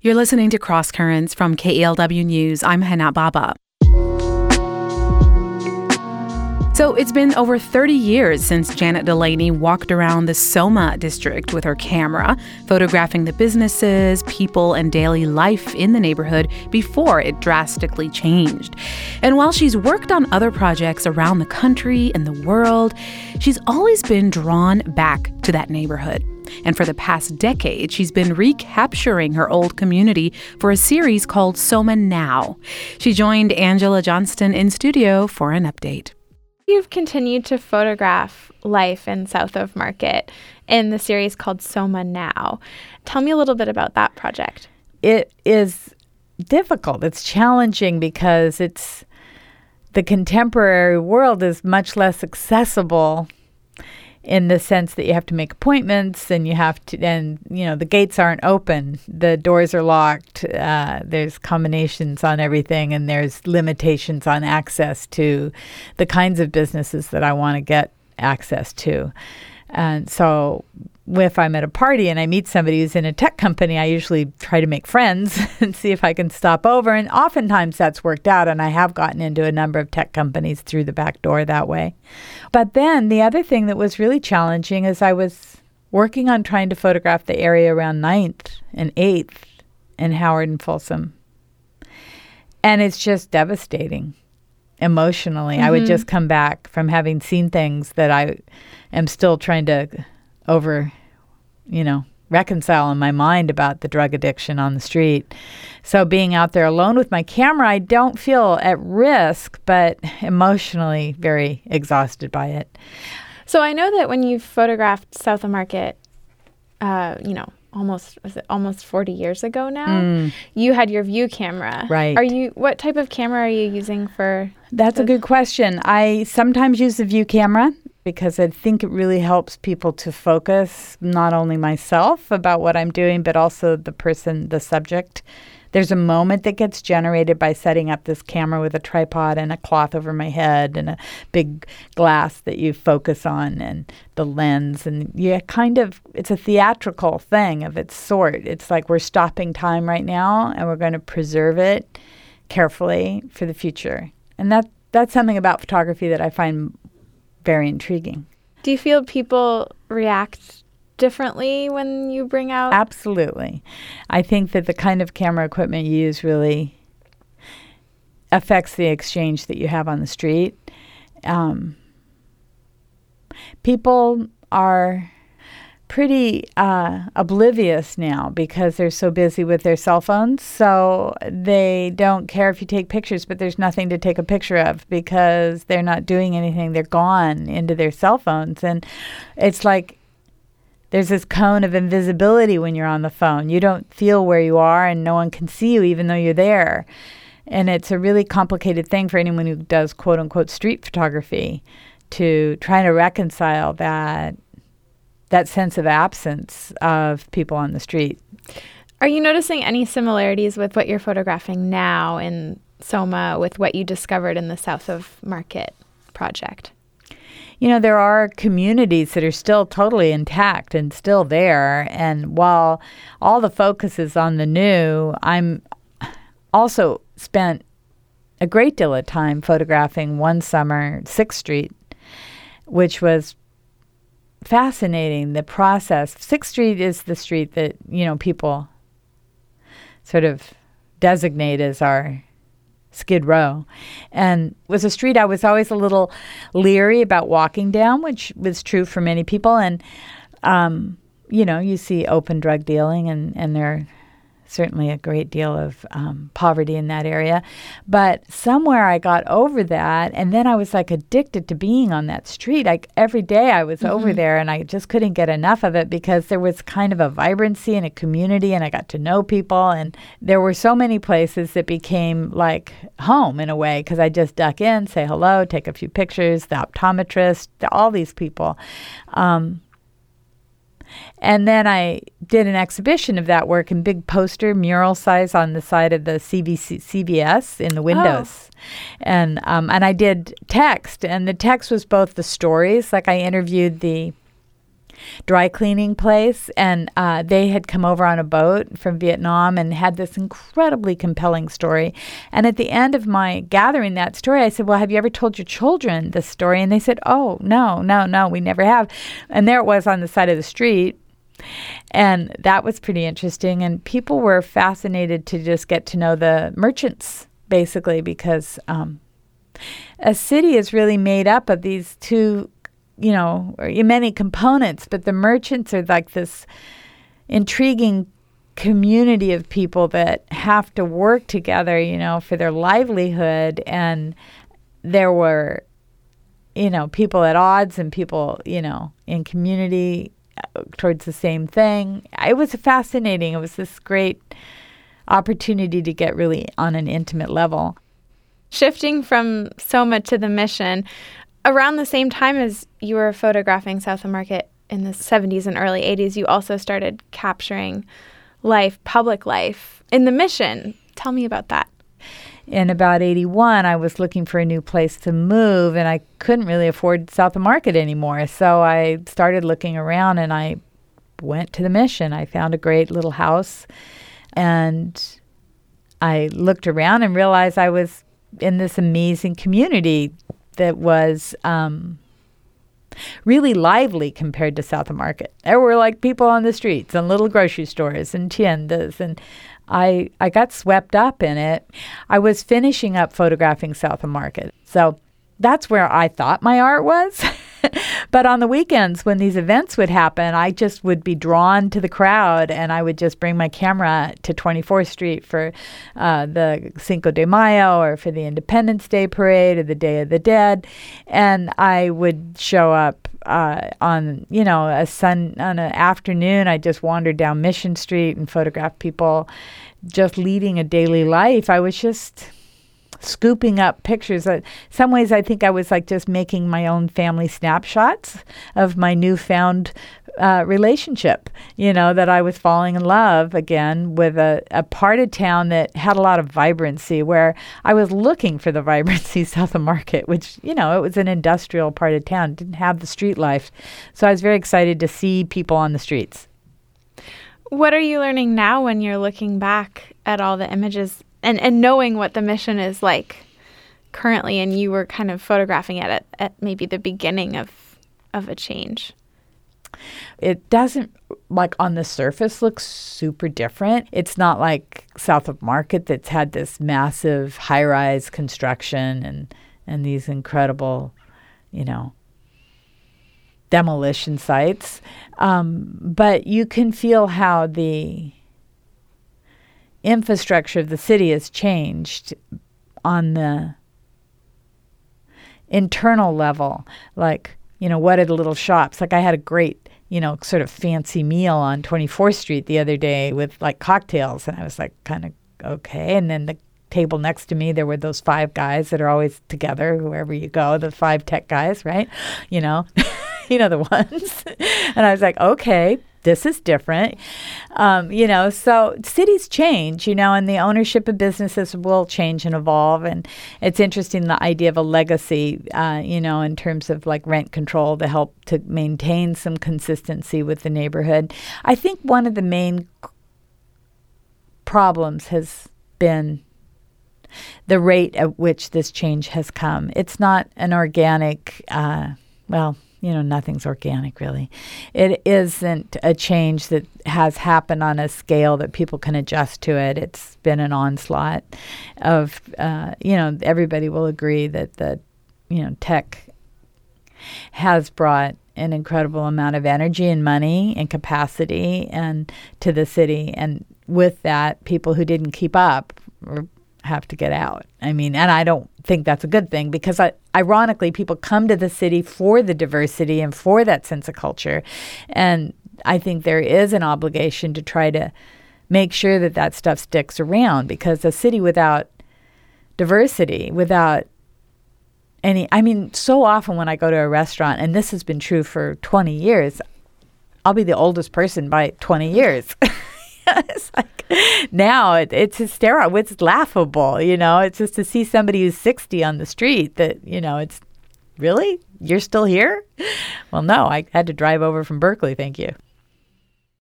You're listening to Cross Currents from KELW News. I'm Hana Baba. So it's been over 30 years since Janet Delaney walked around the Soma district with her camera, photographing the businesses, people, and daily life in the neighborhood before it drastically changed. And while she's worked on other projects around the country and the world, she's always been drawn back to that neighborhood. And for the past decade, she's been recapturing her old community for a series called Soma Now. She joined Angela Johnston in studio for an update. You've continued to photograph life in South of Market in the series called Soma Now. Tell me a little bit about that project. It is difficult. It's challenging because the contemporary world is much less accessible in the sense that you have to make appointments and the gates aren't open. The doors are locked. There's combinations on everything, and there's limitations on access to the kinds of businesses that I want to get access to. And so if I'm at a party and I meet somebody who's in a tech company, I usually try to make friends and see if I can stop over. And oftentimes that's worked out, and I have gotten into a number of tech companies through the back door that way. But then the other thing that was really challenging is I was working on trying to photograph the area around 9th and 8th and Howard and Folsom. And it's just devastating emotionally. I would just come back from having seen things that I am still trying to reconcile in my mind about the drug addiction on the street. So being out there alone with my camera, I don't feel at risk, but emotionally very exhausted by it. So I know that when you photographed South of Market, almost 40 years ago now, you had your View camera. Right. What type of camera are you using for? That's a good question. I sometimes use the View camera because I think it really helps people to focus, not only myself about what I'm doing, but also the subject. There's a moment that gets generated by setting up this camera with a tripod and a cloth over my head and a big glass that you focus on and the lens. And it's a theatrical thing of its sort. It's like we're stopping time right now and we're going to preserve it carefully for the future. And that's something about photography that I find very intriguing. Do you feel people react differently when you bring out? Absolutely. I think that the kind of camera equipment you use really affects the exchange that you have on the street. People are pretty oblivious now because they're so busy with their cell phones. So they don't care if you take pictures, but there's nothing to take a picture of because they're not doing anything. They're gone into their cell phones. And it's like there's this cone of invisibility when you're on the phone. You don't feel where you are and no one can see you even though you're there. And it's a really complicated thing for anyone who does quote unquote street photography to try to reconcile that sense of absence of people on the street. Are you noticing any similarities with what you're photographing now in Soma with what you discovered in the South of Market project? There are communities that are still totally intact and still there. And while all the focus is on the new, I'm also spent a great deal of time photographing one summer 6th Street, which was fascinating, the process. 6th Street is the street that, people sort of designate as our Skid Row. And it was a street I was always a little leery about walking down, which was true for many people. And, you see open drug dealing and there are certainly a great deal of poverty in that area. But somewhere I got over that, and then I was like addicted to being on that street. Every day I was over there, and I just couldn't get enough of it because there was kind of a vibrancy and a community, and I got to know people. And there were so many places that became like home in a way because I just duck in, say hello, take a few pictures, the optometrist, all these people. And then I did an exhibition of that work in big poster, mural size on the side of the CBS in the windows. Oh. And I did text, and the text was both the stories, like I interviewed the dry cleaning place, and they had come over on a boat from Vietnam and had this incredibly compelling story. And at the end of my gathering that story, I said, well, have you ever told your children this story? And they said, oh, no, we never have. And there it was on the side of the street. And that was pretty interesting. And people were fascinated to just get to know the merchants, basically, because a city is really made up of these two, many components, but the merchants are like this intriguing community of people that have to work together, for their livelihood. And there were, people at odds and people, in community towards the same thing. It was fascinating. It was this great opportunity to get really on an intimate level. Shifting from Soma to the Mission, around the same time as you were photographing South of Market in the 70s and early 80s, you also started capturing public life in the Mission. Tell me about that. In about 81, I was looking for a new place to move, and I couldn't really afford South of Market anymore. So I started looking around, and I went to the Mission. I found a great little house, and I looked around and realized I was in this amazing community that was really lively compared to South of Market. There were like people on the streets and little grocery stores and tiendas, and I got swept up in it. I was finishing up photographing South of Market. So that's where I thought my art was. But on the weekends when these events would happen, I just would be drawn to the crowd, and I would just bring my camera to 24th Street for the Cinco de Mayo or for the Independence Day Parade or the Day of the Dead. And I would show up on an afternoon. I just wandered down Mission Street and photographed people just leading a daily life. I was just scooping up pictures. Some ways I think I was like just making my own family snapshots of my newfound relationship, that I was falling in love again with a part of town that had a lot of vibrancy, where I was looking for the vibrancy South of Market, which, it was an industrial part of town, didn't have the street life. So I was very excited to see people on the streets. What are you learning now when you're looking back at all the images and knowing what the Mission is like currently, and you were kind of photographing it at maybe the beginning of a change? It doesn't, like on the surface, look super different. It's not like South of Market that's had this massive high-rise construction and these incredible, demolition sites. But you can feel how the infrastructure of the city has changed on the internal level. Like, what are the little shops? Like I had a great, sort of fancy meal on 24th Street the other day with like cocktails. And I was like, kind of, okay. And then the table next to me, there were those 5 guys that are always together, wherever you go, the 5 tech guys, right? The ones. And I was like, okay, this is different. So cities change, and the ownership of businesses will change and evolve. And it's interesting, the idea of a legacy, in terms of like rent control to help to maintain some consistency with the neighborhood. I think one of the main problems has been the rate at which this change has come. It's not an organic, nothing's organic, really. It isn't a change that has happened on a scale that people can adjust to it. It's been an onslaught of, everybody will agree that the, tech has brought an incredible amount of energy and money and capacity and to the city. And with that, people who didn't keep up have to get out. And I don't think that's a good thing, because ironically, people come to the city for the diversity and for that sense of culture. And I think there is an obligation to try to make sure that that stuff sticks around, because a city without diversity, without any, so often when I go to a restaurant, and this has been true for 20 years, I'll be the oldest person by 20 years. It's like, now it's hysterical. It's laughable, It's just to see somebody who's 60 on the street that, it's really? You're still here? Well, no, I had to drive over from Berkeley, thank you.